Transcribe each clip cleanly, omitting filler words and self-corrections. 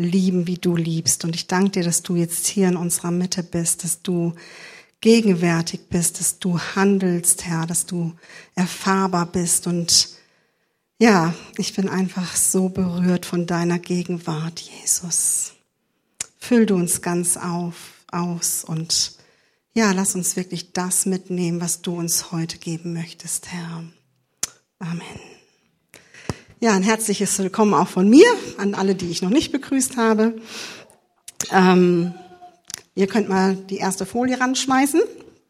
lieben, wie du liebst. Und ich danke dir, dass du jetzt hier in unserer Mitte bist, dass du gegenwärtig bist, dass du handelst, Herr, dass du erfahrbar bist. Und ja, ich bin einfach so berührt von deiner Gegenwart, Jesus. Füll du uns ganz aus und ja, lass uns wirklich das mitnehmen, was du uns heute geben möchtest, Herr. Amen. Ja, ein herzliches Willkommen auch von mir an alle, die ich noch nicht begrüßt habe. Ihr könnt mal die erste Folie ranschmeißen.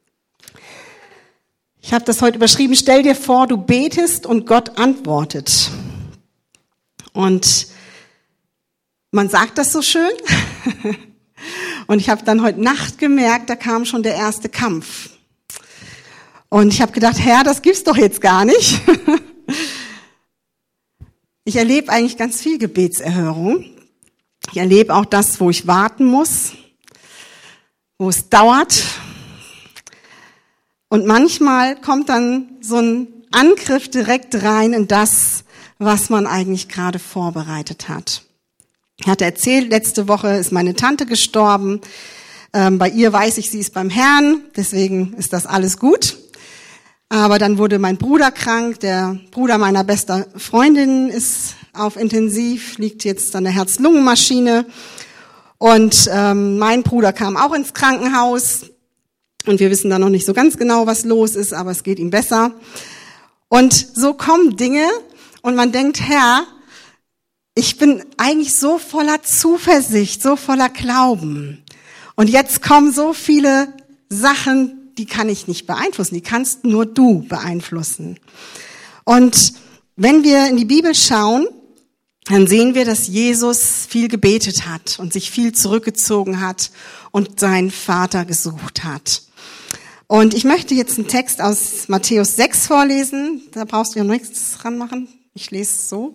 Ich habe das heute überschrieben, stell dir vor, du betest und Gott antwortet. Und man sagt das so schön. Und ich habe dann heute Nacht gemerkt, da kam schon der erste Kampf. Und ich habe gedacht, Herr, das gibt's doch jetzt gar nicht. Ich erlebe eigentlich ganz viel Gebetserhörung. Ich erlebe auch das, wo ich warten muss, wo es dauert. Und manchmal kommt dann so ein Angriff direkt rein in das, was man eigentlich gerade vorbereitet hat. Ich hatte erzählt, letzte Woche ist meine Tante gestorben. Bei ihr weiß ich, sie ist beim Herrn, deswegen ist das alles gut. Aber dann wurde mein Bruder krank, der Bruder meiner besten Freundin ist auf Intensiv, liegt jetzt an der Herz-Lungen-Maschine. Und mein Bruder kam auch ins Krankenhaus. Und wir wissen da noch nicht so ganz genau, was los ist, aber es geht ihm besser. Und so kommen Dinge und man denkt, Herr, ich bin eigentlich so voller Zuversicht, so voller Glauben. Und jetzt kommen so viele Sachen, die kann ich nicht beeinflussen, die kannst nur du beeinflussen. Und wenn wir in die Bibel schauen, dann sehen wir, dass Jesus viel gebetet hat und sich viel zurückgezogen hat und seinen Vater gesucht hat. Und ich möchte jetzt einen Text aus Matthäus 6 vorlesen. Da brauchst du ja nichts ranmachen. Ich lese es so.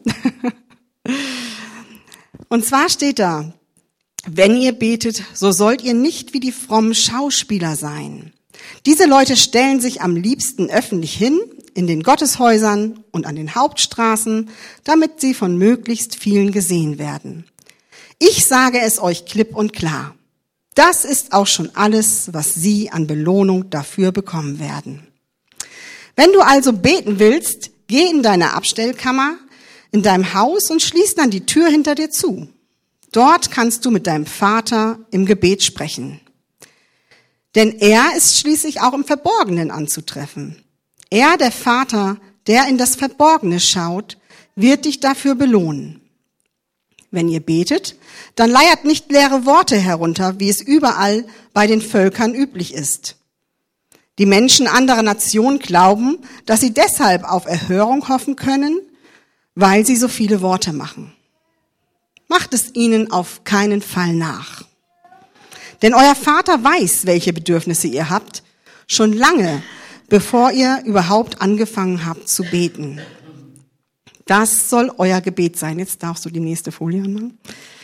Und zwar steht da, wenn ihr betet, so sollt ihr nicht wie die frommen Schauspieler sein. Diese Leute stellen sich am liebsten öffentlich hin, in den Gotteshäusern und an den Hauptstraßen, damit sie von möglichst vielen gesehen werden. Ich sage es euch klipp und klar. Das ist auch schon alles, was sie an Belohnung dafür bekommen werden. Wenn du also beten willst, geh in deine Abstellkammer, in deinem Haus und schließ dann die Tür hinter dir zu. Dort kannst du mit deinem Vater im Gebet sprechen. Denn er ist schließlich auch im Verborgenen anzutreffen. Er, der Vater, der in das Verborgene schaut, wird dich dafür belohnen. Wenn ihr betet, dann leiert nicht leere Worte herunter, wie es überall bei den Völkern üblich ist. Die Menschen anderer Nationen glauben, dass sie deshalb auf Erhörung hoffen können, weil sie so viele Worte machen. Macht es ihnen auf keinen Fall nach. Denn euer Vater weiß, welche Bedürfnisse ihr habt, schon lange, bevor ihr überhaupt angefangen habt zu beten. Das soll euer Gebet sein. Jetzt darfst du die nächste Folie anmachen.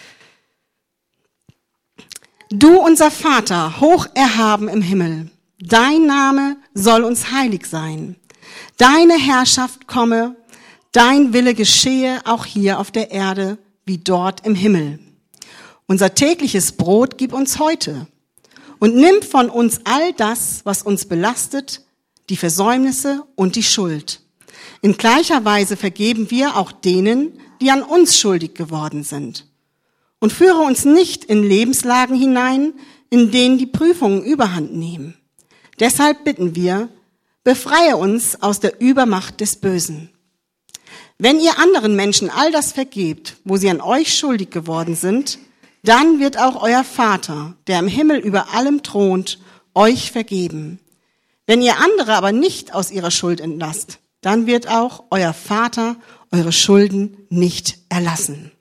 Du, unser Vater, hoch erhaben im Himmel, dein Name soll uns heilig sein. Deine Herrschaft komme, dein Wille geschehe auch hier auf der Erde wie dort im Himmel. Unser tägliches Brot gib uns heute und nimm von uns all das, was uns belastet, die Versäumnisse und die Schuld. In gleicher Weise vergeben wir auch denen, die an uns schuldig geworden sind. Und führe uns nicht in Lebenslagen hinein, in denen die Prüfungen überhand nehmen. Deshalb bitten wir, befreie uns aus der Übermacht des Bösen. Wenn ihr anderen Menschen all das vergebt, wo sie an euch schuldig geworden sind, dann wird auch euer Vater, der im Himmel über allem thront, euch vergeben. Wenn ihr andere aber nicht aus ihrer Schuld entlasst, dann wird auch euer Vater eure Schulden nicht erlassen.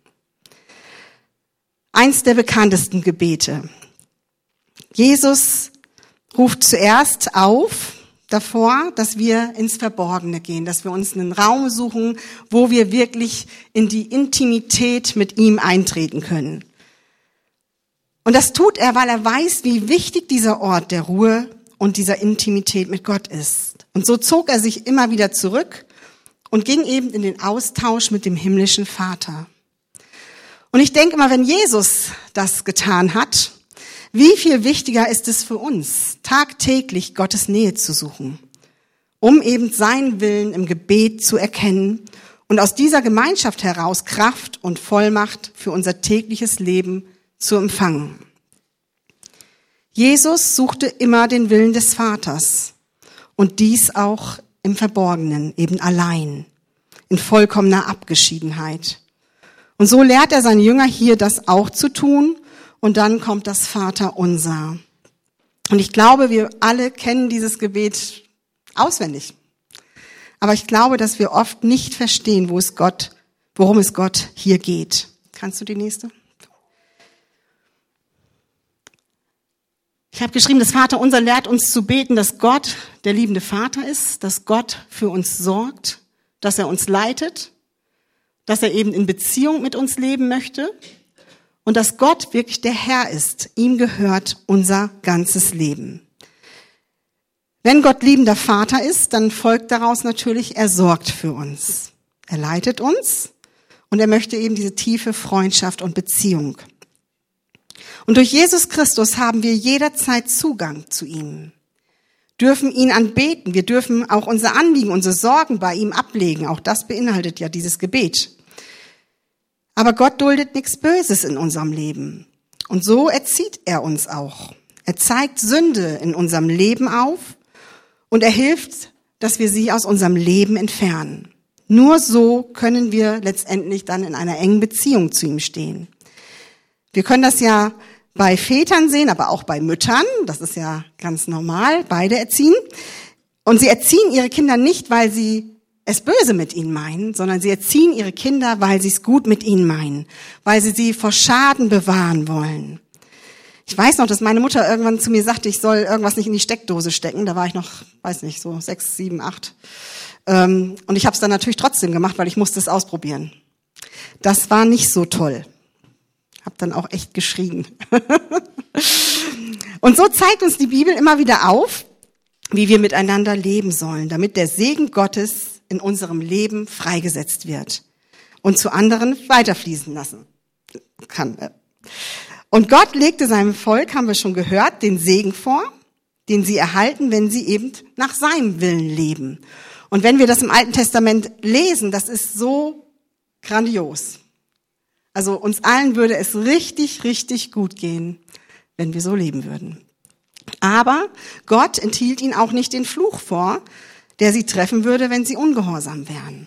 Eins der bekanntesten Gebete. Jesus ruft zuerst auf davor, dass wir ins Verborgene gehen, dass wir uns einen Raum suchen, wo wir wirklich in die Intimität mit ihm eintreten können. Und das tut er, weil er weiß, wie wichtig dieser Ort der Ruhe und dieser Intimität mit Gott ist. Und so zog er sich immer wieder zurück und ging eben in den Austausch mit dem himmlischen Vater. Und ich denke immer, wenn Jesus das getan hat, wie viel wichtiger ist es für uns, tagtäglich Gottes Nähe zu suchen, um eben seinen Willen im Gebet zu erkennen und aus dieser Gemeinschaft heraus Kraft und Vollmacht für unser tägliches Leben zu empfangen. Jesus suchte immer den Willen des Vaters und dies auch im Verborgenen, eben allein, in vollkommener Abgeschiedenheit. Und so lehrt er seine Jünger hier, das auch zu tun. Und dann kommt das Vaterunser. Und ich glaube, wir alle kennen dieses Gebet auswendig. Aber ich glaube, dass wir oft nicht verstehen, worum es Gott hier geht. Kannst du die nächste? Ich habe geschrieben, das Vaterunser lehrt uns zu beten, dass Gott der liebende Vater ist, dass Gott für uns sorgt, dass er uns leitet, dass er eben in Beziehung mit uns leben möchte. Und dass Gott wirklich der Herr ist. Ihm gehört unser ganzes Leben. Wenn Gott liebender Vater ist, dann folgt daraus natürlich, er sorgt für uns. Er leitet uns und er möchte eben diese tiefe Freundschaft und Beziehung. Und durch Jesus Christus haben wir jederzeit Zugang zu ihm. Dürfen ihn anbeten. Wir dürfen auch unser Anliegen, unsere Sorgen bei ihm ablegen. Auch das beinhaltet ja dieses Gebet. Aber Gott duldet nichts Böses in unserem Leben. Und so erzieht er uns auch. Er zeigt Sünde in unserem Leben auf und er hilft, dass wir sie aus unserem Leben entfernen. Nur so können wir letztendlich dann in einer engen Beziehung zu ihm stehen. Wir können das ja bei Vätern sehen, aber auch bei Müttern. Das ist ja ganz normal. Beide erziehen. Und sie erziehen ihre Kinder nicht, weil sie es böse mit ihnen meinen, sondern sie erziehen ihre Kinder, weil sie es gut mit ihnen meinen, weil sie vor Schaden bewahren wollen. Ich weiß noch, dass meine Mutter irgendwann zu mir sagte, ich soll irgendwas nicht in die Steckdose stecken. Da war ich noch, weiß nicht, so 6, 7, 8. Und ich habe es dann natürlich trotzdem gemacht, weil ich musste es ausprobieren. Das war nicht so toll. Hab dann auch echt geschrien. Und so zeigt uns die Bibel immer wieder auf, wie wir miteinander leben sollen, damit der Segen Gottes in unserem Leben freigesetzt wird und zu anderen weiterfließen lassen kann. Und Gott legte seinem Volk, haben wir schon gehört, den Segen vor, den sie erhalten, wenn sie eben nach seinem Willen leben. Und wenn wir das im Alten Testament lesen, das ist so grandios. Also uns allen würde es richtig, richtig gut gehen, wenn wir so leben würden. Aber Gott enthielt ihnen auch nicht den Fluch vor, der sie treffen würde, wenn sie ungehorsam wären.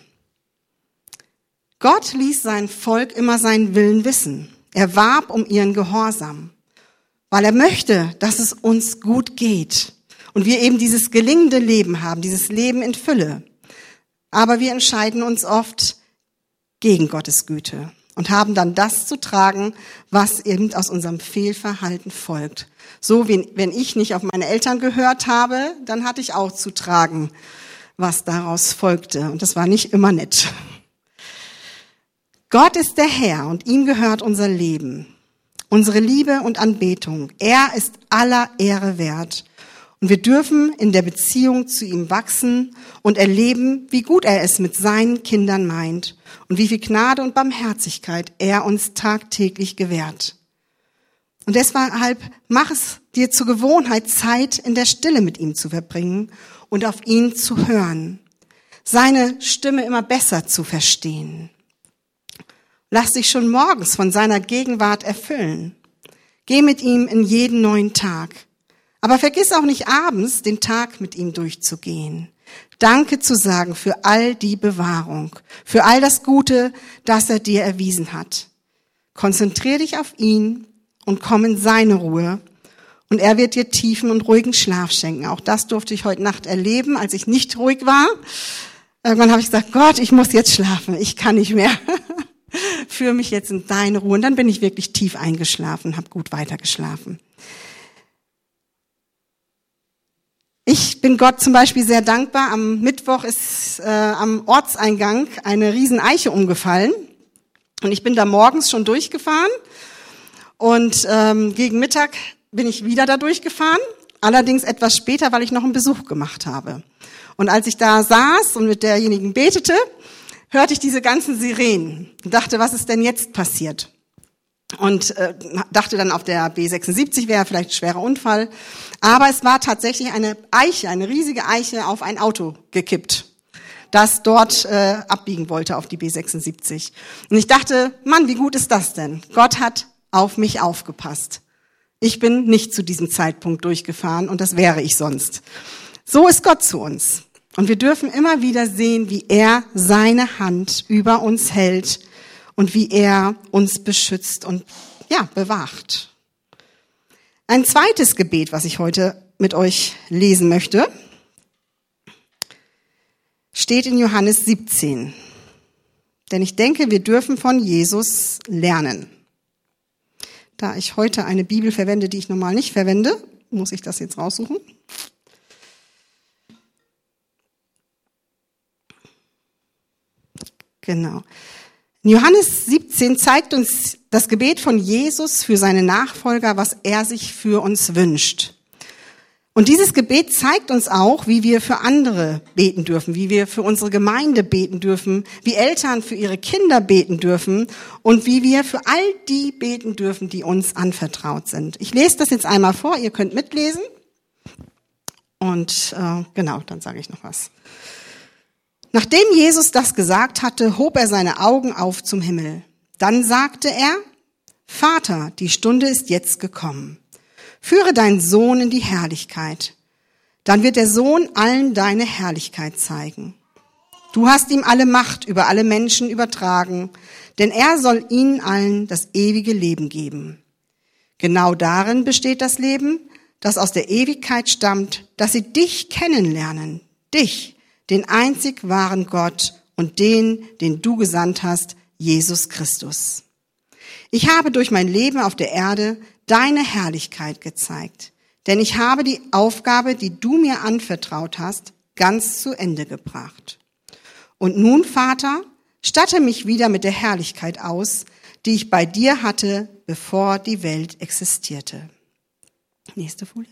Gott ließ sein Volk immer seinen Willen wissen. Er warb um ihren Gehorsam, weil er möchte, dass es uns gut geht und wir eben dieses gelingende Leben haben, dieses Leben in Fülle. Aber wir entscheiden uns oft gegen Gottes Güte und haben dann das zu tragen, was eben aus unserem Fehlverhalten folgt. So wie wenn ich nicht auf meine Eltern gehört habe, dann hatte ich auch zu tragen, was daraus folgte. Und das war nicht immer nett. Gott ist der Herr und ihm gehört unser Leben, unsere Liebe und Anbetung. Er ist aller Ehre wert. Und wir dürfen in der Beziehung zu ihm wachsen und erleben, wie gut er es mit seinen Kindern meint und wie viel Gnade und Barmherzigkeit er uns tagtäglich gewährt. Und deshalb mach es dir zur Gewohnheit, Zeit in der Stille mit ihm zu verbringen und auf ihn zu hören, seine Stimme immer besser zu verstehen. Lass dich schon morgens von seiner Gegenwart erfüllen. Geh mit ihm in jeden neuen Tag. Aber vergiss auch nicht abends, den Tag mit ihm durchzugehen. Danke zu sagen für all die Bewahrung, für all das Gute, das er dir erwiesen hat. Konzentrier dich auf ihn und komm in seine Ruhe. Und er wird dir tiefen und ruhigen Schlaf schenken. Auch das durfte ich heute Nacht erleben, als ich nicht ruhig war. Irgendwann habe ich gesagt, Gott, ich muss jetzt schlafen. Ich kann nicht mehr. Führe mich jetzt in deine Ruhe. Und dann bin ich wirklich tief eingeschlafen, habe gut weitergeschlafen. Ich bin Gott zum Beispiel sehr dankbar. Am Mittwoch ist am Ortseingang eine Rieseneiche umgefallen. Und ich bin da morgens schon durchgefahren. Und gegen Mittag bin ich wieder da durchgefahren. Allerdings etwas später, weil ich noch einen Besuch gemacht habe. Und als ich da saß und mit derjenigen betete, hörte ich diese ganzen Sirenen und dachte, was ist denn jetzt passiert? und dachte dann, auf der B76 wäre vielleicht ein schwerer Unfall. Aber es war tatsächlich eine Eiche, eine riesige Eiche auf ein Auto gekippt, das dort abbiegen wollte auf die B76. Und ich dachte, Mann, wie gut ist das denn? Gott hat auf mich aufgepasst. Ich bin nicht zu diesem Zeitpunkt durchgefahren und das wäre ich sonst. So ist Gott zu uns. Und wir dürfen immer wieder sehen, wie er seine Hand über uns hält und wie er uns beschützt und bewacht. Ein zweites Gebet, was ich heute mit euch lesen möchte, steht in Johannes 17. Denn ich denke, wir dürfen von Jesus lernen. Da ich heute eine Bibel verwende, die ich normal nicht verwende, muss ich das jetzt raussuchen. Genau. In Johannes 17 zeigt uns das Gebet von Jesus für seine Nachfolger, was er sich für uns wünscht. Und dieses Gebet zeigt uns auch, wie wir für andere beten dürfen, wie wir für unsere Gemeinde beten dürfen, wie Eltern für ihre Kinder beten dürfen und wie wir für all die beten dürfen, die uns anvertraut sind. Ich lese das jetzt einmal vor, ihr könnt mitlesen und dann sage ich noch was. Nachdem Jesus das gesagt hatte, hob er seine Augen auf zum Himmel. Dann sagte er, Vater, die Stunde ist jetzt gekommen. Führe deinen Sohn in die Herrlichkeit. Dann wird der Sohn allen deine Herrlichkeit zeigen. Du hast ihm alle Macht über alle Menschen übertragen, denn er soll ihnen allen das ewige Leben geben. Genau darin besteht das Leben, das aus der Ewigkeit stammt, dass sie dich kennenlernen, dich, den einzig wahren Gott und den du gesandt hast, Jesus Christus. Ich habe durch mein Leben auf der Erde deine Herrlichkeit gezeigt, denn ich habe die Aufgabe, die du mir anvertraut hast, ganz zu Ende gebracht. Und nun, Vater, statte mich wieder mit der Herrlichkeit aus, die ich bei dir hatte, bevor die Welt existierte. Nächste Folie.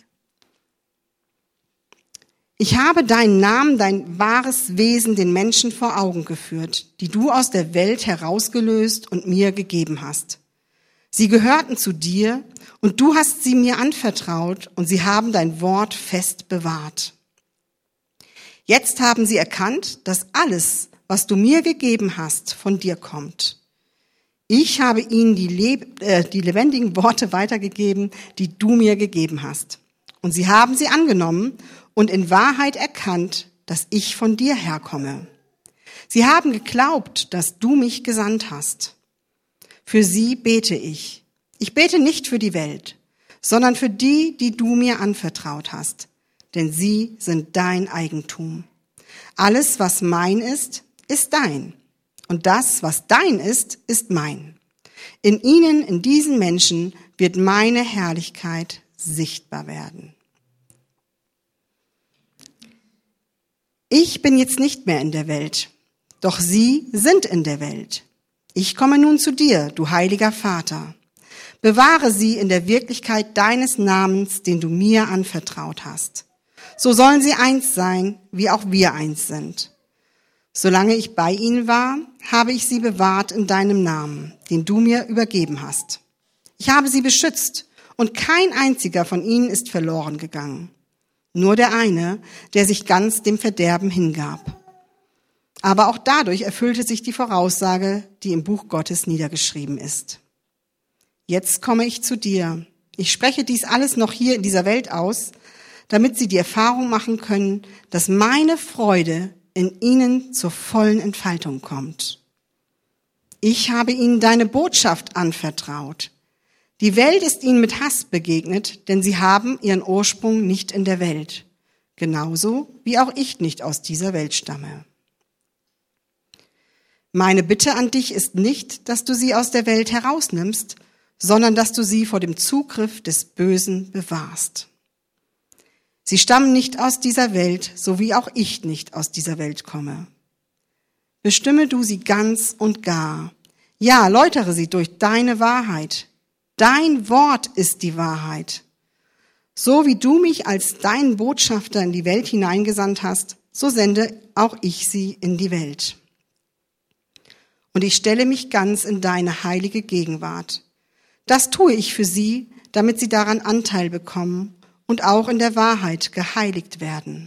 Ich habe deinen Namen, dein wahres Wesen den Menschen vor Augen geführt, die du aus der Welt herausgelöst und mir gegeben hast. Sie gehörten zu dir und du hast sie mir anvertraut und sie haben dein Wort fest bewahrt. Jetzt haben sie erkannt, dass alles, was du mir gegeben hast, von dir kommt. Ich habe ihnen die lebendigen Worte weitergegeben, die du mir gegeben hast. Und sie haben sie angenommen und in Wahrheit erkannt, dass ich von dir herkomme. Sie haben geglaubt, dass du mich gesandt hast. Für sie bete ich. Ich bete nicht für die Welt, sondern für die, die du mir anvertraut hast, denn sie sind dein Eigentum. Alles, was mein ist, ist dein. Und das, was dein ist mein. In ihnen, in diesen Menschen, wird meine Herrlichkeit sichtbar werden. Ich bin jetzt nicht mehr in der Welt, doch sie sind in der Welt. Ich komme nun zu dir, du heiliger Vater. Bewahre sie in der Wirklichkeit deines Namens, den du mir anvertraut hast. So sollen sie eins sein, wie auch wir eins sind. Solange ich bei ihnen war, habe ich sie bewahrt in deinem Namen, den du mir übergeben hast. Ich habe sie beschützt und kein einziger von ihnen ist verloren gegangen. Nur der eine, der sich ganz dem Verderben hingab. Aber auch dadurch erfüllte sich die Voraussage, die im Buch Gottes niedergeschrieben ist. Jetzt komme ich zu dir. Ich spreche dies alles noch hier in dieser Welt aus, damit sie die Erfahrung machen können, dass meine Freude in ihnen zur vollen Entfaltung kommt. Ich habe ihnen deine Botschaft anvertraut. Die Welt ist ihnen mit Hass begegnet, denn sie haben ihren Ursprung nicht in der Welt, genauso wie auch ich nicht aus dieser Welt stamme. Meine Bitte an dich ist nicht, dass du sie aus der Welt herausnimmst, sondern dass du sie vor dem Zugriff des Bösen bewahrst. Sie stammen nicht aus dieser Welt, so wie auch ich nicht aus dieser Welt komme. Bestimme du sie ganz und gar. Ja, läutere sie durch deine Wahrheit. Dein Wort ist die Wahrheit. So wie du mich als deinen Botschafter in die Welt hineingesandt hast, so sende auch ich sie in die Welt. Und ich stelle mich ganz in deine heilige Gegenwart, Das tue ich für sie, damit sie daran Anteil bekommen und auch in der Wahrheit geheiligt werden.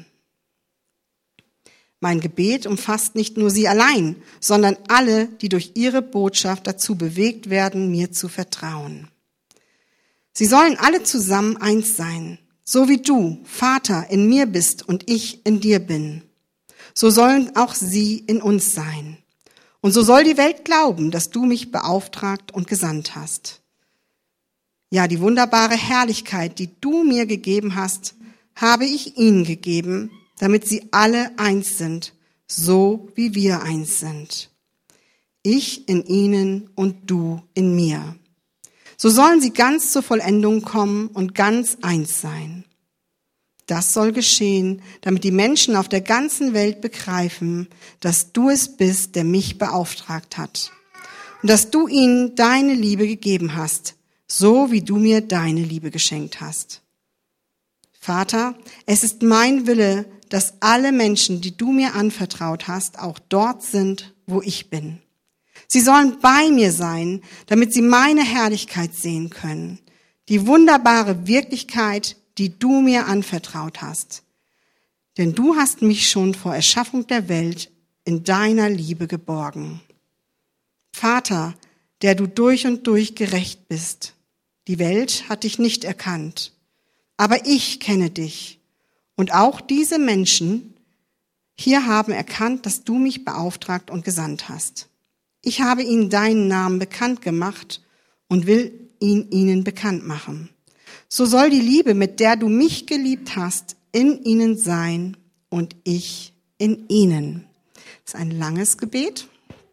Mein Gebet umfasst nicht nur sie allein, sondern alle, die durch ihre Botschaft dazu bewegt werden, mir zu vertrauen. Sie sollen alle zusammen eins sein, so wie du, Vater, in mir bist und ich in dir bin. So sollen auch sie in uns sein. Und so soll die Welt glauben, dass du mich beauftragt und gesandt hast. Ja, die wunderbare Herrlichkeit, die du mir gegeben hast, habe ich ihnen gegeben, damit sie alle eins sind, so wie wir eins sind. Ich in ihnen und du in mir. So sollen sie ganz zur Vollendung kommen und ganz eins sein. Das soll geschehen, damit die Menschen auf der ganzen Welt begreifen, dass du es bist, der mich beauftragt hat. Und dass du ihnen deine Liebe gegeben hast, so wie du mir deine Liebe geschenkt hast. Vater, es ist mein Wille, dass alle Menschen, die du mir anvertraut hast, auch dort sind, wo ich bin. Sie sollen bei mir sein, damit sie meine Herrlichkeit sehen können, die wunderbare Wirklichkeit, die du mir anvertraut hast. Denn du hast mich schon vor Erschaffung der Welt in deiner Liebe geborgen. Vater, der du durch und durch gerecht bist, die Welt hat dich nicht erkannt, aber ich kenne dich. Und auch diese Menschen hier haben erkannt, dass du mich beauftragt und gesandt hast. Ich habe ihnen deinen Namen bekannt gemacht und will ihn ihnen bekannt machen. So soll die Liebe, mit der du mich geliebt hast, in ihnen sein und ich in ihnen. Das ist ein langes Gebet.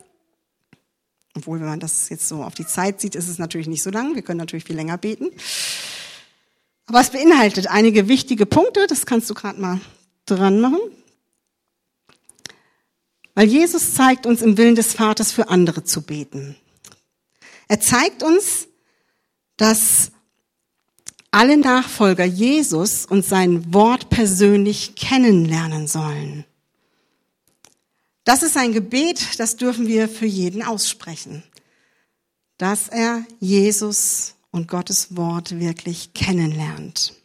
Obwohl, wenn man das jetzt so auf die Zeit sieht, ist es natürlich nicht so lang. Wir können natürlich viel länger beten. Aber es beinhaltet einige wichtige Punkte. Das kannst du gerade mal dran machen. Weil Jesus zeigt uns im Willen des Vaters, für andere zu beten. Er zeigt uns, dass alle Nachfolger Jesus und sein Wort persönlich kennenlernen sollen. Das ist ein Gebet, das dürfen wir für jeden aussprechen, dass er Jesus und Gottes Wort wirklich kennenlernt.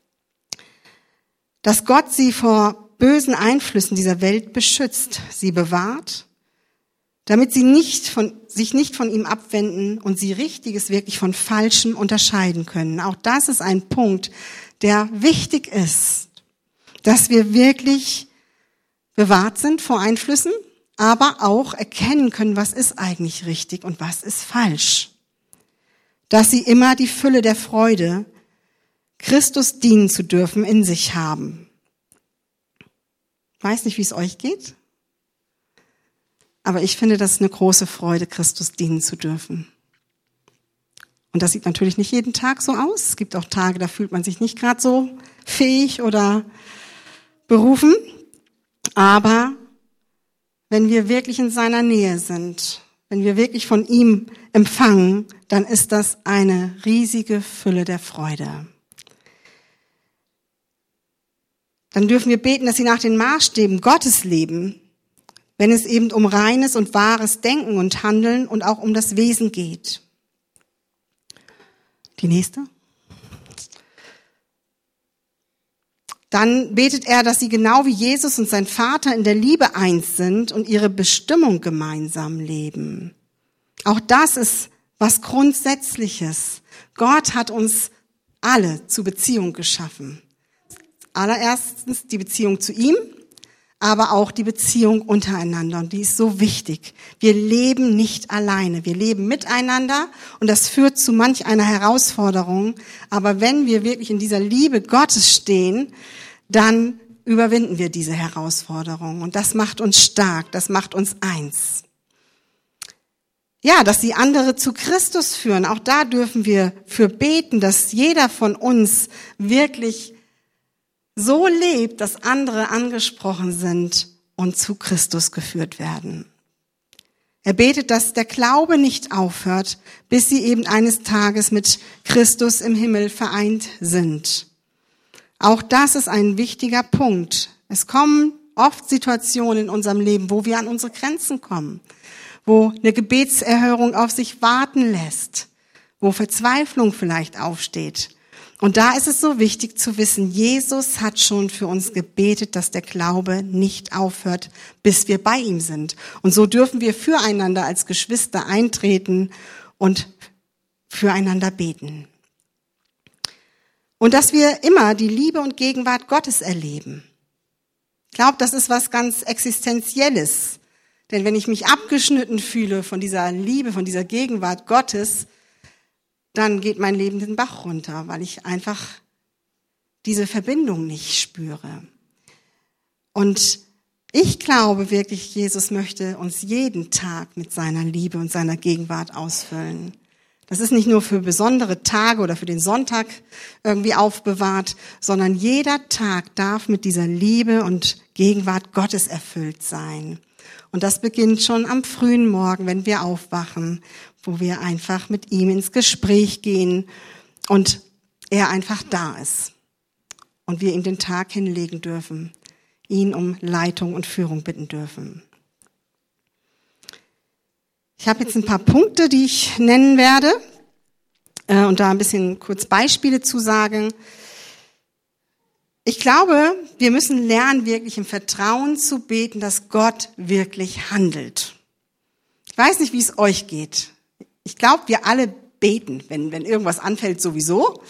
Dass Gott sie vor bösen Einflüssen dieser Welt beschützt, sie bewahrt, damit sie sich nicht von ihm abwenden und sie Richtiges wirklich von Falschem unterscheiden können. Auch das ist ein Punkt, der wichtig ist, dass wir wirklich bewahrt sind vor Einflüssen, aber auch erkennen können, was ist eigentlich richtig und was ist falsch. Dass sie immer die Fülle der Freude, Christus dienen zu dürfen, in sich haben. Ich weiß nicht, wie es euch geht, aber ich finde, das ist eine große Freude, Christus dienen zu dürfen. Und das sieht natürlich nicht jeden Tag so aus. Es gibt auch Tage, da fühlt man sich nicht gerade so fähig oder berufen. Aber wenn wir wirklich in seiner Nähe sind, wenn wir wirklich von ihm empfangen, dann ist das eine riesige Fülle der Freude. Dann dürfen wir beten, dass sie nach den Maßstäben Gottes leben, wenn es eben um reines und wahres Denken und Handeln und auch um das Wesen geht. Die nächste. Dann betet er, dass sie genau wie Jesus und sein Vater in der Liebe eins sind und ihre Bestimmung gemeinsam leben. Auch das ist was Grundsätzliches. Gott hat uns alle zu Beziehung geschaffen. Allererstens die Beziehung zu ihm, aber auch die Beziehung untereinander. Und die ist so wichtig. Wir leben nicht alleine. Wir leben miteinander und das führt zu manch einer Herausforderung. Aber wenn wir wirklich in dieser Liebe Gottes stehen, dann überwinden wir diese Herausforderung. Und das macht uns stark, das macht uns eins. Ja, dass die andere zu Christus führen. Auch da dürfen wir für beten, dass jeder von uns wirklich so lebt, dass andere angesprochen sind und zu Christus geführt werden. Er betet, dass der Glaube nicht aufhört, bis sie eben eines Tages mit Christus im Himmel vereint sind. Auch das ist ein wichtiger Punkt. Es kommen oft Situationen in unserem Leben, wo wir an unsere Grenzen kommen, wo eine Gebetserhörung auf sich warten lässt, wo Verzweiflung vielleicht aufsteht. Und da ist es so wichtig zu wissen, Jesus hat schon für uns gebetet, dass der Glaube nicht aufhört, bis wir bei ihm sind. Und so dürfen wir füreinander als Geschwister eintreten und füreinander beten. Und dass wir immer die Liebe und Gegenwart Gottes erleben. Ich glaube, das ist was ganz Existenzielles. Denn wenn ich mich abgeschnitten fühle von dieser Liebe, von dieser Gegenwart Gottes, dann geht mein Leben den Bach runter, weil ich einfach diese Verbindung nicht spüre. Und ich glaube wirklich, Jesus möchte uns jeden Tag mit seiner Liebe und seiner Gegenwart ausfüllen. Das ist nicht nur für besondere Tage oder für den Sonntag irgendwie aufbewahrt, sondern jeder Tag darf mit dieser Liebe und Gegenwart Gottes erfüllt sein. Und das beginnt schon am frühen Morgen, wenn wir aufwachen, wo wir einfach mit ihm ins Gespräch gehen und er einfach da ist. Und wir ihm den Tag hinlegen dürfen, ihn um Leitung und Führung bitten dürfen. Ich habe jetzt ein paar Punkte, die ich nennen werde und da ein bisschen kurz Beispiele zu sagen. Ich glaube, wir müssen lernen, wirklich im Vertrauen zu beten, dass Gott wirklich handelt. Ich weiß nicht, wie es euch geht. Ich glaube, wir alle beten, wenn irgendwas anfällt, sowieso.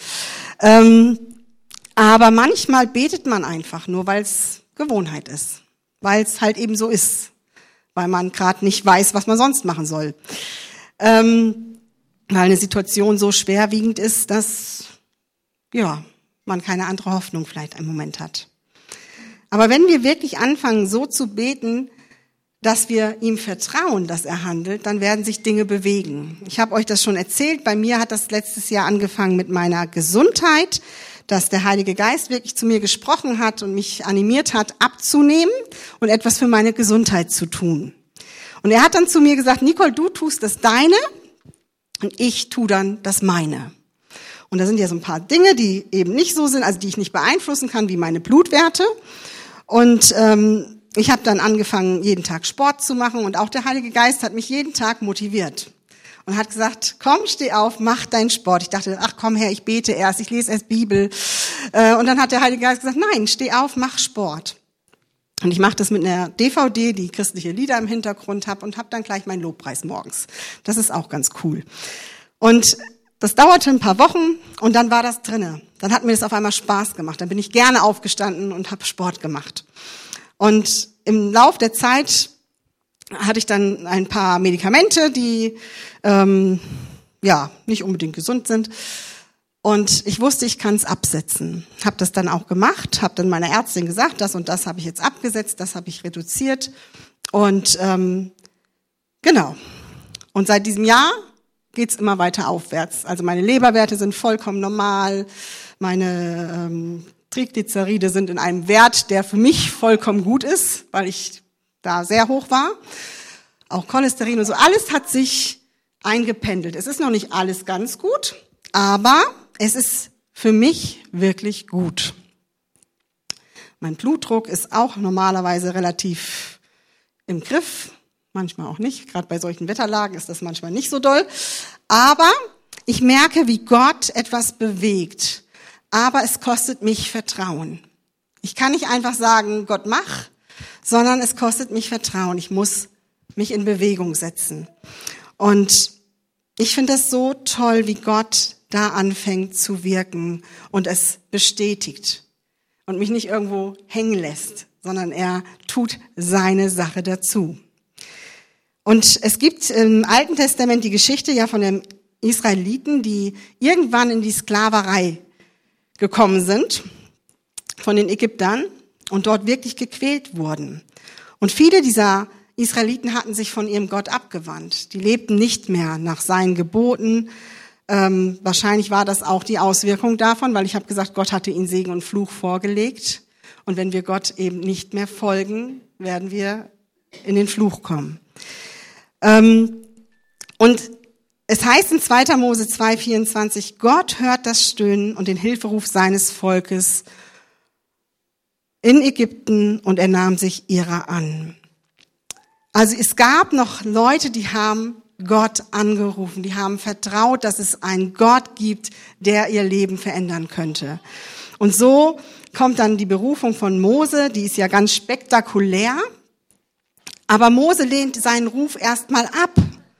Aber manchmal betet man einfach nur, weil es Gewohnheit ist. Weil es halt eben so ist. Weil man gerade nicht weiß, was man sonst machen soll. Weil eine Situation so schwerwiegend ist, dass man keine andere Hoffnung vielleicht im Moment hat. Aber wenn wir wirklich anfangen, so zu beten, dass wir ihm vertrauen, dass er handelt, dann werden sich Dinge bewegen. Ich habe euch das schon erzählt. Bei mir hat das letztes Jahr angefangen mit meiner Gesundheit, dass der Heilige Geist wirklich zu mir gesprochen hat und mich animiert hat, abzunehmen und etwas für meine Gesundheit zu tun. Und er hat dann zu mir gesagt, Nicole, du tust das Deine und ich tue dann das Meine. Und da sind ja so ein paar Dinge, die eben nicht so sind, also die ich nicht beeinflussen kann, wie meine Blutwerte. Und ich habe dann angefangen, jeden Tag Sport zu machen und auch der Heilige Geist hat mich jeden Tag motiviert und hat gesagt, komm, steh auf, mach deinen Sport. Ich dachte, ach komm her, ich bete erst, ich lese erst Bibel. Und dann hat der Heilige Geist gesagt, nein, steh auf, mach Sport. Und ich mache das mit einer DVD, die christliche Lieder im Hintergrund habe und habe dann gleich meinen Lobpreis morgens. Das ist auch ganz cool. Und das dauerte ein paar Wochen und dann war das drinne. Dann hat mir das auf einmal Spaß gemacht. Dann bin ich gerne aufgestanden und habe Sport gemacht. Und im Lauf der Zeit hatte ich dann ein paar Medikamente, die nicht unbedingt gesund sind. Und ich wusste, ich kann es absetzen. Habe das dann auch gemacht, habe dann meiner Ärztin gesagt, das und das habe ich jetzt abgesetzt, das habe ich reduziert. Und genau. Und seit diesem Jahr geht's immer weiter aufwärts. Also meine Leberwerte sind vollkommen normal, meine Triglyceride sind in einem Wert, der für mich vollkommen gut ist, weil ich da sehr hoch war. Auch Cholesterin und so, alles hat sich eingependelt. Es ist noch nicht alles ganz gut, aber es ist für mich wirklich gut. Mein Blutdruck ist auch normalerweise relativ im Griff, manchmal auch nicht. Gerade bei solchen Wetterlagen ist das manchmal nicht so doll. Aber ich merke, wie Gott etwas bewegt. Aber es kostet mich Vertrauen. Ich kann nicht einfach sagen, Gott mach, sondern es kostet mich Vertrauen. Ich muss mich in Bewegung setzen. Und ich finde das so toll, wie Gott da anfängt zu wirken und es bestätigt und mich nicht irgendwo hängen lässt, sondern er tut seine Sache dazu. Und es gibt im Alten Testament die Geschichte ja von den Israeliten, die irgendwann in die Sklaverei gekommen sind von den Ägyptern und dort wirklich gequält wurden. Und viele dieser Israeliten hatten sich von ihrem Gott abgewandt. Die lebten nicht mehr nach seinen Geboten. Wahrscheinlich war das auch die Auswirkung davon, weil ich habe gesagt, Gott hatte ihnen Segen und Fluch vorgelegt. Und wenn wir Gott eben nicht mehr folgen, werden wir in den Fluch kommen. Und es heißt in 2. Mose 2,24, Gott hört das Stöhnen und den Hilferuf seines Volkes in Ägypten und er nahm sich ihrer an. Also es gab noch Leute, die haben Gott angerufen. Die haben vertraut, dass es einen Gott gibt, der ihr Leben verändern könnte. Und so kommt dann die Berufung von Mose, die ist ja ganz spektakulär. Aber Mose lehnt seinen Ruf erstmal ab.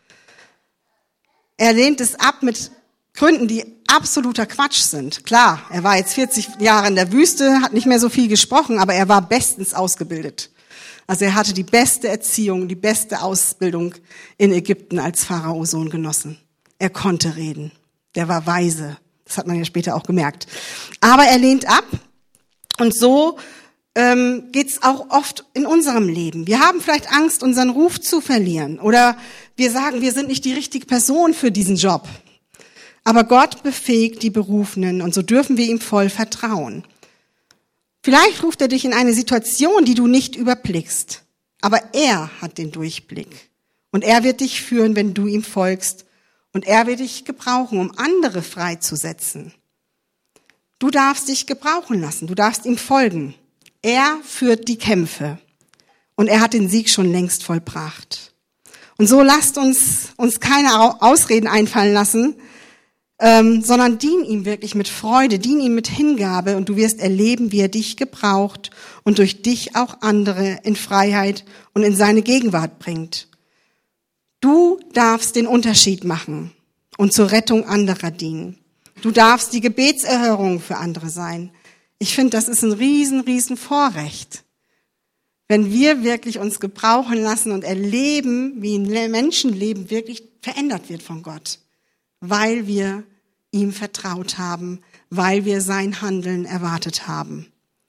Er lehnt es ab mit Gründen, die absoluter Quatsch sind. Klar, er war jetzt 40 Jahre in der Wüste, hat nicht mehr so viel gesprochen, aber er war bestens ausgebildet. Also er hatte die beste Erziehung, die beste Ausbildung in Ägypten als Pharaosohn genossen. Er konnte reden. Der war weise. Das hat man ja später auch gemerkt. Aber er lehnt ab. Und so geht's auch oft in unserem Leben. Wir haben vielleicht Angst, unseren Ruf zu verlieren. Oder wir sagen, wir sind nicht die richtige Person für diesen Job. Aber Gott befähigt die Berufenen und so dürfen wir ihm voll vertrauen. Vielleicht ruft er dich in eine Situation, die du nicht überblickst. Aber er hat den Durchblick. Und er wird dich führen, wenn du ihm folgst. Und er wird dich gebrauchen, um andere freizusetzen. Du darfst dich gebrauchen lassen. Du darfst ihm folgen. Er führt die Kämpfe. Und er hat den Sieg schon längst vollbracht. Und so lasst uns keine Ausreden einfallen lassen, sondern dien ihm wirklich mit Freude, dien ihm mit Hingabe und du wirst erleben, wie er dich gebraucht und durch dich auch andere in Freiheit und in seine Gegenwart bringt. Du darfst den Unterschied machen und zur Rettung anderer dienen. Du darfst die Gebetserhörung für andere sein. Ich finde, das ist ein riesen Vorrecht. Wenn wir wirklich uns gebrauchen lassen und erleben, wie ein Menschenleben wirklich verändert wird von Gott, weil wir ihm vertraut haben, weil wir sein Handeln erwartet haben.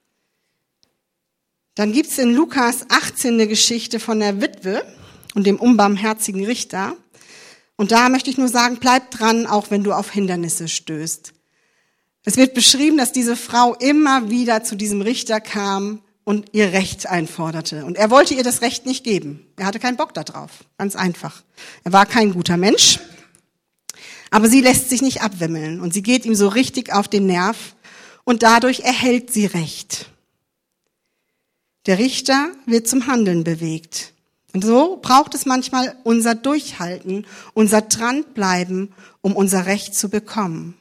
Dann gibt's in Lukas 18 eine Geschichte von der Witwe und dem unbarmherzigen Richter. Und da möchte ich nur sagen, bleib dran, auch wenn du auf Hindernisse stößt. Es wird beschrieben, dass diese Frau immer wieder zu diesem Richter kam und ihr Recht einforderte. Und er wollte ihr das Recht nicht geben. Er hatte keinen Bock da drauf. Ganz einfach. Er war kein guter Mensch. Aber sie lässt sich nicht abwimmeln und sie geht ihm so richtig auf den Nerv und dadurch erhält sie Recht. Der Richter wird zum Handeln bewegt. Und so braucht es manchmal unser Durchhalten, unser Dranbleiben, um unser Recht zu bekommen.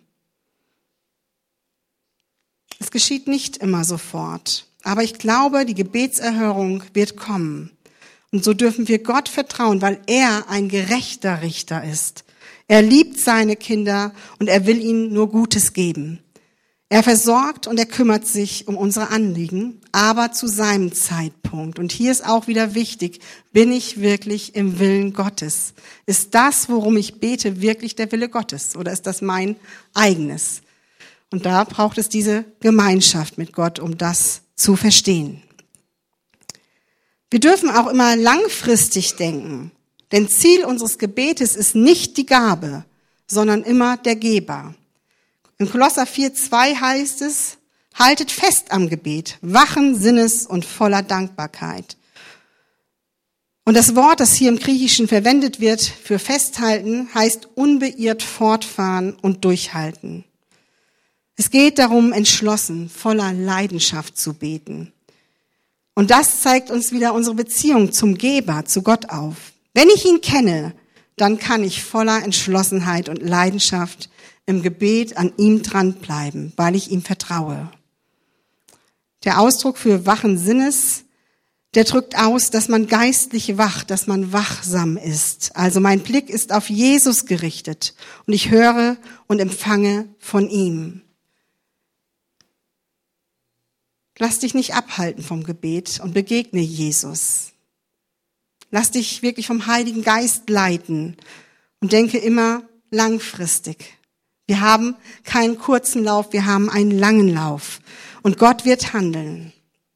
Es geschieht nicht immer sofort, aber ich glaube, die Gebetserhörung wird kommen. Und so dürfen wir Gott vertrauen, weil er ein gerechter Richter ist. Er liebt seine Kinder und er will ihnen nur Gutes geben. Er versorgt und er kümmert sich um unsere Anliegen, aber zu seinem Zeitpunkt. Und hier ist auch wieder wichtig, bin ich wirklich im Willen Gottes? Ist das, worum ich bete, wirklich der Wille Gottes oder ist das mein eigenes? Und da braucht es diese Gemeinschaft mit Gott, um das zu verstehen. Wir dürfen auch immer langfristig denken. Denn Ziel unseres Gebetes ist nicht die Gabe, sondern immer der Geber. In Kolosser 4,2 heißt es, haltet fest am Gebet, wachen Sinnes und voller Dankbarkeit. Und das Wort, das hier im Griechischen verwendet wird für festhalten, heißt unbeirrt fortfahren und durchhalten. Es geht darum, entschlossen, voller Leidenschaft zu beten. Und das zeigt uns wieder unsere Beziehung zum Geber, zu Gott auf. Wenn ich ihn kenne, dann kann ich voller Entschlossenheit und Leidenschaft im Gebet an ihm dranbleiben, weil ich ihm vertraue. Der Ausdruck für wachen Sinnes, der drückt aus, dass man geistlich wacht, dass man wachsam ist. Also mein Blick ist auf Jesus gerichtet und ich höre und empfange von ihm. Lass dich nicht abhalten vom Gebet und begegne Jesus. Lass dich wirklich vom Heiligen Geist leiten und denke immer langfristig. Wir haben keinen kurzen Lauf, wir haben einen langen Lauf und Gott wird handeln.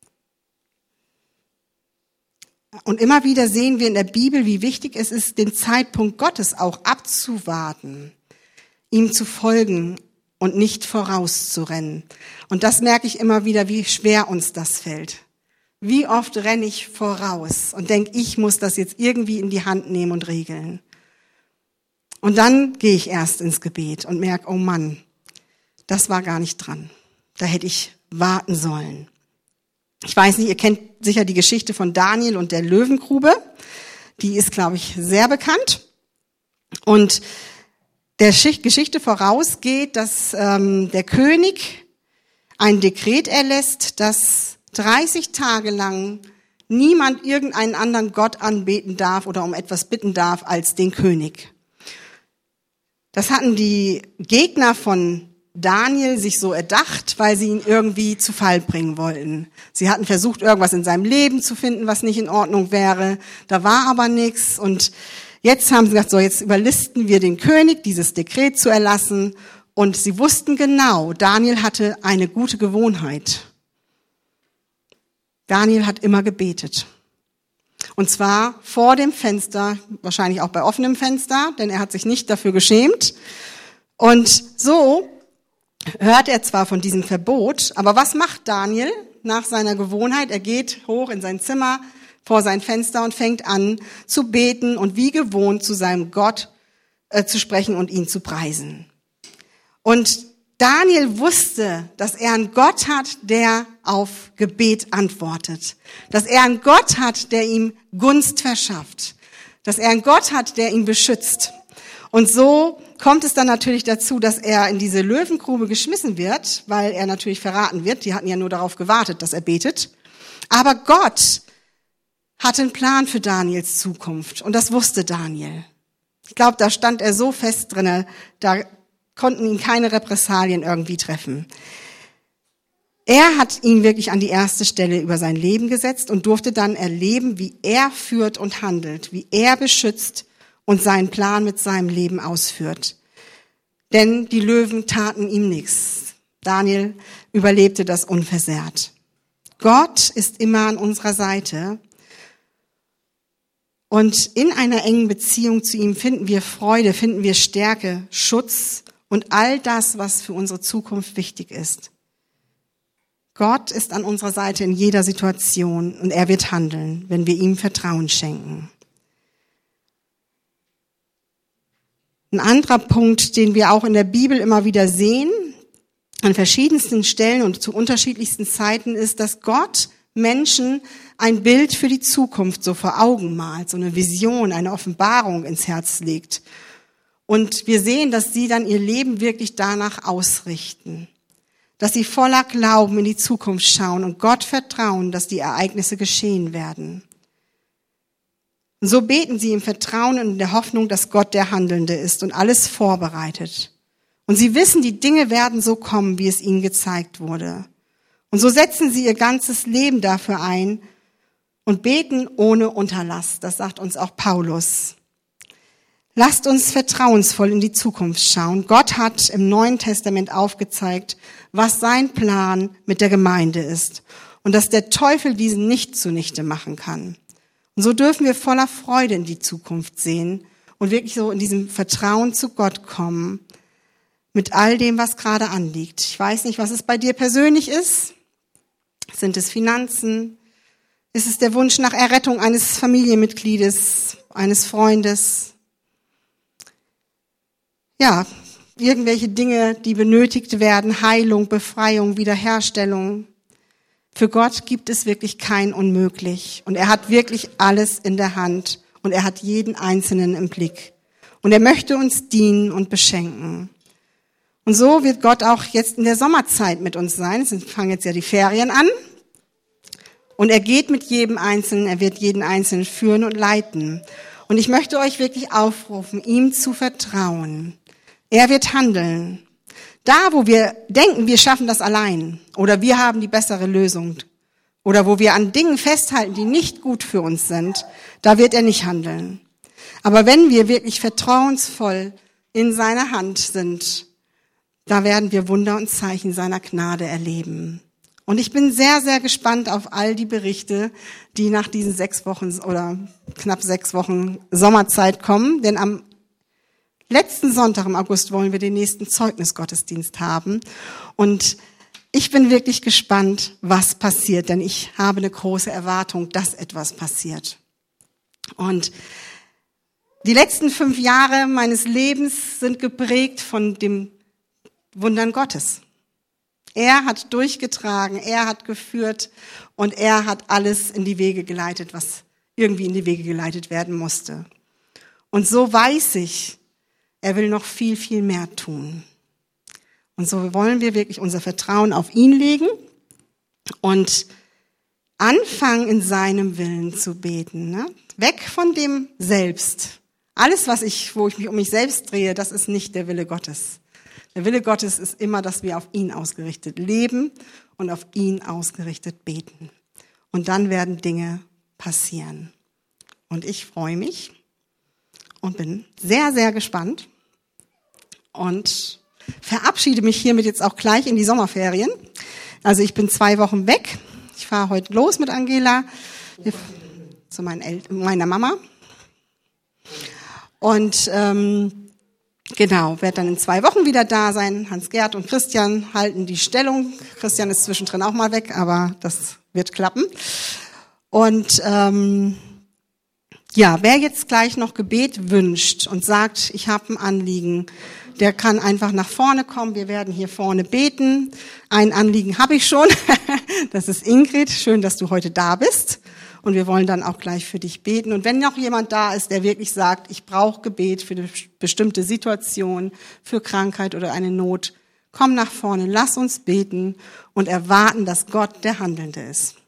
Und immer wieder sehen wir in der Bibel, wie wichtig es ist, den Zeitpunkt Gottes auch abzuwarten, ihm zu folgen und nicht vorauszurennen. Und das merke ich immer wieder, wie schwer uns das fällt. Wie oft renne ich voraus und denke, ich muss das jetzt irgendwie in die Hand nehmen und regeln. Und dann gehe ich erst ins Gebet und merke, oh Mann, das war gar nicht dran. Da hätte ich warten sollen. Ich weiß nicht, ihr kennt sicher die Geschichte von Daniel und der Löwengrube. Die ist, glaube ich, sehr bekannt. Und der Geschichte vorausgeht, dass der König ein Dekret erlässt, dass 30 Tage lang niemand irgendeinen anderen Gott anbeten darf oder um etwas bitten darf als den König. Das hatten die Gegner von Daniel sich so erdacht, weil sie ihn irgendwie zu Fall bringen wollten. Sie hatten versucht, irgendwas in seinem Leben zu finden, was nicht in Ordnung wäre. Da war aber nichts. Und jetzt haben sie gesagt, so, jetzt überlisten wir den König, dieses Dekret zu erlassen. Und sie wussten genau, Daniel hatte eine gute Gewohnheit. Daniel hat immer gebetet. Und zwar vor dem Fenster, wahrscheinlich auch bei offenem Fenster, denn er hat sich nicht dafür geschämt. Und so hört er zwar von diesem Verbot, aber was macht Daniel nach seiner Gewohnheit? Er geht hoch in sein Zimmer vor sein Fenster und fängt an zu beten und wie gewohnt zu seinem Gott zu sprechen und ihn zu preisen. Und Daniel wusste, dass er einen Gott hat, der auf Gebet antwortet. Dass er einen Gott hat, der ihm Gunst verschafft. Dass er einen Gott hat, der ihn beschützt. Und so kommt es dann natürlich dazu, dass er in diese Löwengrube geschmissen wird, weil er natürlich verraten wird. Die hatten ja nur darauf gewartet, dass er betet. Aber Gott hatte einen Plan für Daniels Zukunft. Und das wusste Daniel. Ich glaube, da stand er so fest drinne, da konnten ihn keine Repressalien irgendwie treffen. Er hat ihn wirklich an die erste Stelle über sein Leben gesetzt und durfte dann erleben, wie er führt und handelt, wie er beschützt und seinen Plan mit seinem Leben ausführt. Denn die Löwen taten ihm nichts. Daniel überlebte das unversehrt. Gott ist immer an unserer Seite. Und in einer engen Beziehung zu ihm finden wir Freude, finden wir Stärke, Schutz und all das, was für unsere Zukunft wichtig ist. Gott ist an unserer Seite in jeder Situation und er wird handeln, wenn wir ihm Vertrauen schenken. Ein anderer Punkt, den wir auch in der Bibel immer wieder sehen, an verschiedensten Stellen und zu unterschiedlichsten Zeiten, ist, dass Gott Menschen ein Bild für die Zukunft so vor Augen malt, so eine Vision, eine Offenbarung ins Herz legt. Und wir sehen, dass sie dann ihr Leben wirklich danach ausrichten. Dass sie voller Glauben in die Zukunft schauen und Gott vertrauen, dass die Ereignisse geschehen werden. Und so beten sie im Vertrauen und in der Hoffnung, dass Gott der Handelnde ist und alles vorbereitet. Und sie wissen, die Dinge werden so kommen, wie es ihnen gezeigt wurde. Und so setzen sie ihr ganzes Leben dafür ein und beten ohne Unterlass. Das sagt uns auch Paulus. Lasst uns vertrauensvoll in die Zukunft schauen. Gott hat im Neuen Testament aufgezeigt, was sein Plan mit der Gemeinde ist und dass der Teufel diesen nicht zunichte machen kann. Und so dürfen wir voller Freude in die Zukunft sehen und wirklich so in diesem Vertrauen zu Gott kommen mit all dem, was gerade anliegt. Ich weiß nicht, was es bei dir persönlich ist. Sind es Finanzen? Ist es der Wunsch nach Errettung eines Familienmitgliedes, eines Freundes? Ja, irgendwelche Dinge, die benötigt werden, Heilung, Befreiung, Wiederherstellung. Für Gott gibt es wirklich kein Unmöglich. Und er hat wirklich alles in der Hand. Und er hat jeden Einzelnen im Blick. Und er möchte uns dienen und beschenken. Und so wird Gott auch jetzt in der Sommerzeit mit uns sein. Es fangen jetzt ja die Ferien an. Und er geht mit jedem Einzelnen, er wird jeden Einzelnen führen und leiten. Und ich möchte euch wirklich aufrufen, ihm zu vertrauen. Er wird handeln. Da, wo wir denken, wir schaffen das allein oder wir haben die bessere Lösung oder wo wir an Dingen festhalten, die nicht gut für uns sind, da wird er nicht handeln. Aber wenn wir wirklich vertrauensvoll in seiner Hand sind, da werden wir Wunder und Zeichen seiner Gnade erleben. Und ich bin sehr, sehr gespannt auf all die Berichte, die nach diesen 6 Wochen oder knapp 6 Wochen Sommerzeit kommen, denn am letzten Sonntag im August wollen wir den nächsten Zeugnisgottesdienst haben. Und ich bin wirklich gespannt, was passiert, denn ich habe eine große Erwartung, dass etwas passiert. Und die letzten 5 Jahre meines Lebens sind geprägt von dem Wundern Gottes. Er hat durchgetragen, er hat geführt und er hat alles in die Wege geleitet, was irgendwie in die Wege geleitet werden musste. Und so weiß ich, er will noch viel, viel mehr tun. Und so wollen wir wirklich unser Vertrauen auf ihn legen und anfangen, in seinem Willen zu beten. Ne? Weg von dem Selbst. Alles, wo ich mich um mich selbst drehe, das ist nicht der Wille Gottes. Der Wille Gottes ist immer, dass wir auf ihn ausgerichtet leben und auf ihn ausgerichtet beten. Und dann werden Dinge passieren. Und ich freue mich und bin sehr, sehr gespannt und verabschiede mich hiermit jetzt auch gleich in die Sommerferien. Also ich bin 2 Wochen weg. Ich fahre heute los mit Angela zu meiner Mama. Und genau, werde dann in 2 Wochen wieder da sein. Hans-Gerd und Christian halten die Stellung. Christian ist zwischendrin auch mal weg, aber das wird klappen. Und wer jetzt gleich noch Gebet wünscht und sagt, ich habe ein Anliegen, der kann einfach nach vorne kommen. Wir werden hier vorne beten. Ein Anliegen habe ich schon. Das ist Ingrid. Schön, dass du heute da bist. Und wir wollen dann auch gleich für dich beten. Und wenn noch jemand da ist, der wirklich sagt, ich brauche Gebet für eine bestimmte Situation, für Krankheit oder eine Not, komm nach vorne, lass uns beten und erwarten, dass Gott der Handelnde ist.